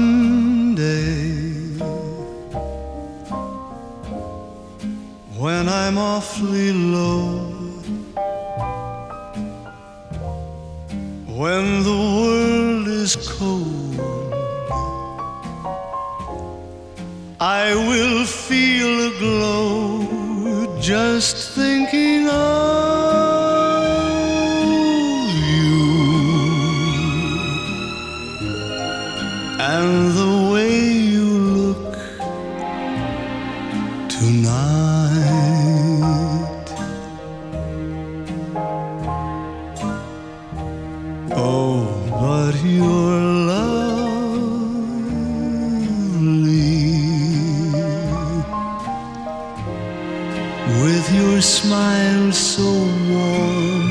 someday, when I'm awfully low, when the world is cold, I will feel a glow just thinking of you and the way you look tonight. Oh, but you're lovely with your smile so warm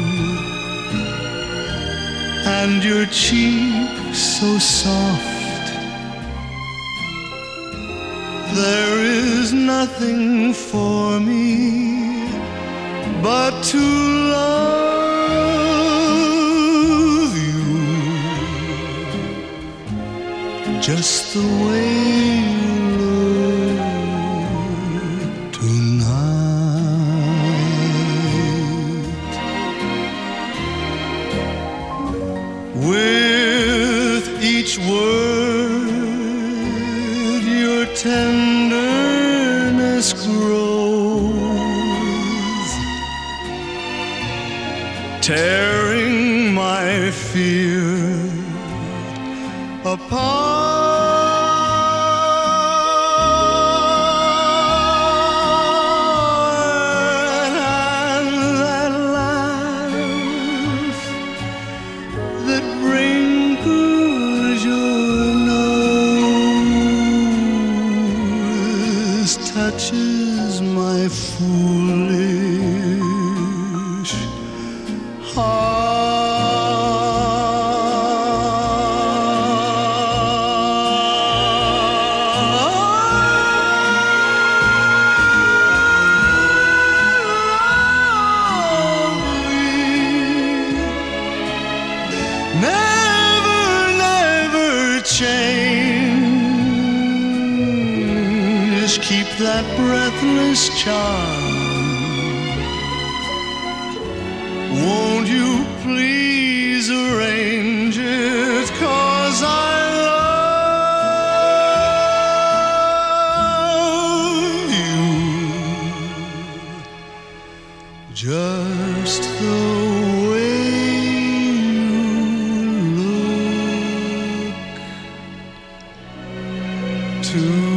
and your cheek so soft. There is nothing for me but to love you just the way you look tonight. With each word your tenderness grows, tearing my fear apart. And that laugh that wrinkles your nose touches my foolish heart. Never, never change. Keep that breathless charm. Won't you please arrange it? 'Cause I love you just the way you look tonight.